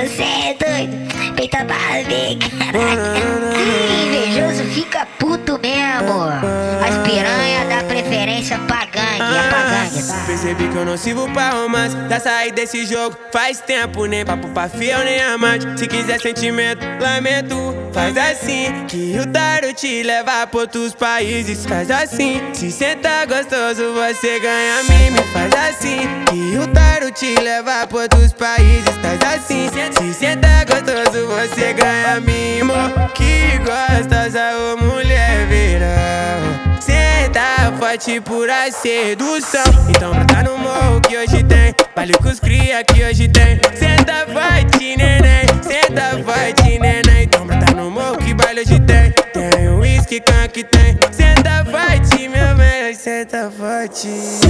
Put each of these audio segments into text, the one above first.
cê é doido. Peita barriga, caraca. Invejoso fica puto mesmo. As piranha dá preferência pra gangue, é pra gangue, tá? Percebi que eu não sirvo pra romance. Já saí desse jogo faz tempo. Nem papo pra fiel, nem amante. Se quiser sentimento, lamento. Faz assim, que o tardo te leva pra outros países. Faz assim, se senta gostoso, você ganha mime. Faz assim, que o tardo te leva pra outros países. Faz assim, se senta gostoso, você ganha mimo. Que gostosa, ô mulher verão. Senta forte pura sedução. Então brota no morro que hoje tem. Baile com os cria que hoje tem. Senta forte, neném. Senta forte, neném. Então brota no morro que baile hoje tem. Tem um whisky que tem. Senta forte, meu bem. Senta forte.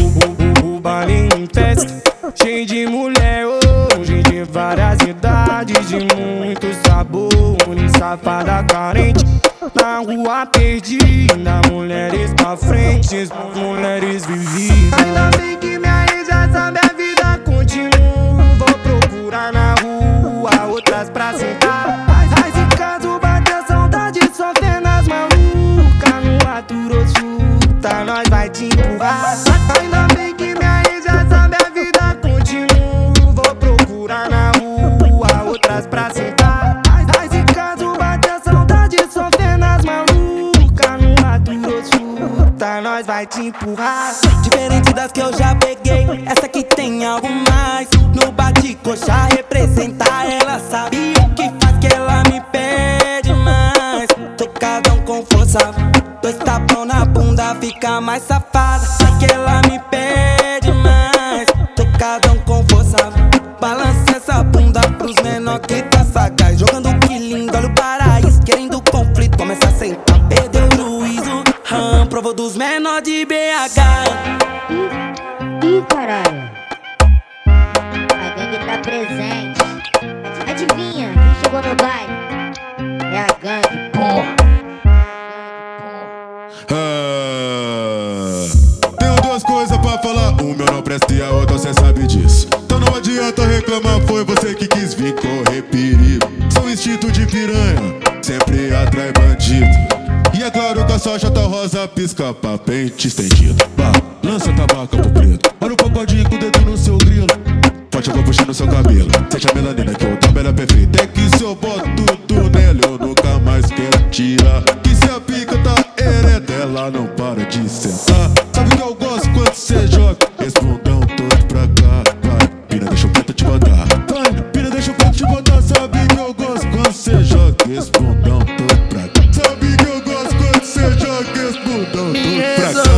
O baile em festa, cheio de mulher hoje, de várias idades, de muito sabor. Safada carente, na rua perdida, mulheres pra frente, mulheres vividas. Ainda bem que minha ex já sabe, a vida continua. Vou procurar na rua outras pra sentar. Mas se caso bater a saudade, só vendo as malucas no ato chuta, nós vai te empurrar. Ainda bem que minha ex já sabe, a vida continua. Vou procurar na rua outras pra sentar. Mas se caso bater a saudade, só vendo as malucas no ato chuta, nós vai te empurrar. Diferente das que eu já peguei, essa aqui tem algo mais. No bate-coxa representa, ela sabe o que faz, que ela me pede mais. Tocadão com força, dois tapão na bunda, fica mais safada. Que ela me pede mais. Tocadão com força, balança essa bunda pros menor que tá sagaz. Jogando que lindo, olha o paraíso, querendo conflito, começa a sentar, perdeu o juízo. Provou dos menor de BH. Ih, caralho. A gangue tá presente. Adivinha quem chegou no baile? É a gangue, porra. Tenho duas coisas pra falar, uma eu não presto e a outra cê sabe disso. Então não adianta reclamar, foi você que quis vir correr perigo. Seu instinto de piranha sempre atrai bandido. E é claro que a sua chata rosa pisca pra pente estendido. Lança a tabaca pro preto, olha o pagodinho com o dedo no seu grilo. Pode jogar puxando seu cabelo, sente a melanina que o tabela é perfeita. É que se eu boto tudo nele eu nunca mais quero tirar. Que se a pica tá ereta ela não para de sentar. Sabe que eu gosto quando cê joga esse bundão todo pra cá. Vai, pira, deixa o preto te botar. Vai, pira, deixa o preto te botar. Sabe que eu gosto quando cê joga esse bundão todo pra cá. Sabe que eu gosto quando cê joga esse bundão todo pra cá.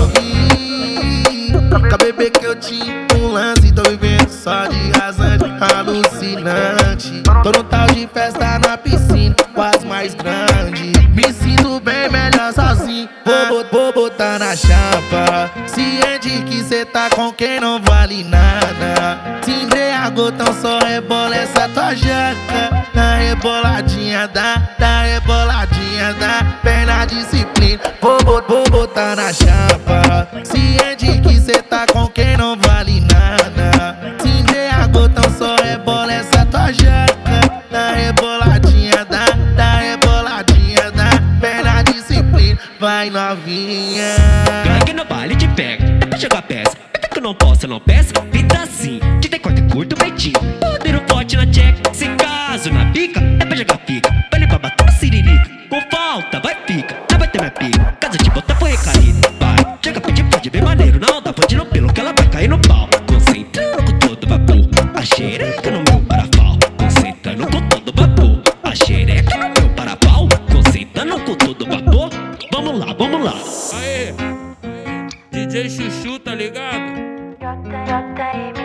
Troca bebê que eu tinha um lance, tô vivendo só de rasante alucinante. Tô no tal de festa na piscina, quase mais grande. Me sinto bem melhor sozinho, vou botar na chapa. Ciente que cê tá com quem não vale nada. Se embriagou, então só rebola essa tua jaca. Na reboladinha da reboladinha da perna disciplina. Vou botar na chapa. Ciente que cê tá com quem não vale nada. Se embriagou, então só rebola essa tua jaca. Na reboladinha da reboladinha da perna disciplina. Vai novinha. Gangue no baile te pega, é pra jogar peça. É que eu não posso, não peço, vida assim. De ter corte curto, peitinho, poder forte na check. Se caso na pica, é pra jogar pica. Vale pra bater siririca, com falta vai pica. Não vai ter minha pica, caso te botar foi recaído. Vai, chega pede pode bem maneiro. Não dá pode no pelo que ela vai cair no pau. Concentrando com todo vapor, a xereca no meu parafal. Concentrando com todo vapor, a xereca no meu parafal. Concentrando com todo vapor. Vamos lá, vamos lá. Aê, DJ Chuchu, tá ligado? JM